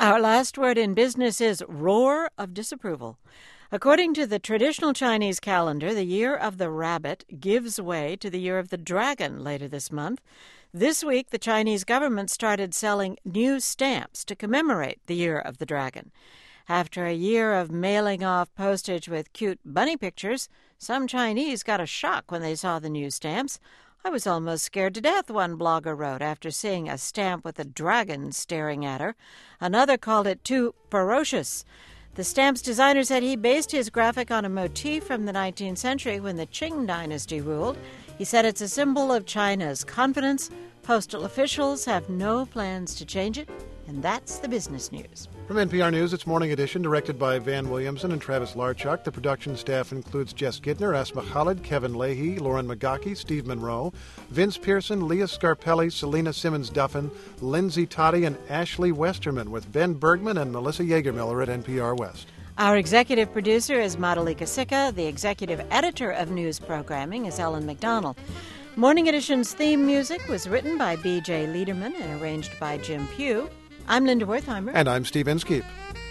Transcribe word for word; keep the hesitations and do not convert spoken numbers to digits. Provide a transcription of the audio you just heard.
Our last word in business is roar of disapproval. According to the traditional Chinese calendar, the year of the rabbit gives way to the year of the dragon later this month. This week, the Chinese government started selling new stamps to commemorate the year of the dragon. After a year of mailing off postage with cute bunny pictures, some Chinese got a shock when they saw the new stamps. I was almost scared to death, one blogger wrote, after seeing a stamp with a dragon staring at her. Another called it too ferocious. The stamp's designer said he based his graphic on a motif from the nineteenth century when the Qing dynasty ruled. He said it's a symbol of China's confidence. Postal officials have no plans to change it. And that's the business news. From N P R News, it's Morning Edition, directed by Van Williamson and Travis Larchuk. The production staff includes Jess Gidner, Asma Khalid, Kevin Leahy, Lauren Magaki, Steve Monroe, Vince Pearson, Leah Scarpelli, Selena Simmons-Duffin, Lindsay Toddy, and Ashley Westerman, with Ben Bergman and Melissa Yeagermiller at N P R West. Our executive producer is Madalika Sikka. The executive editor of news programming is Ellen McDonald. Morning Edition's theme music was written by B J Liederman and arranged by Jim Pugh. I'm Linda Wertheimer. And I'm Steve Inskeep.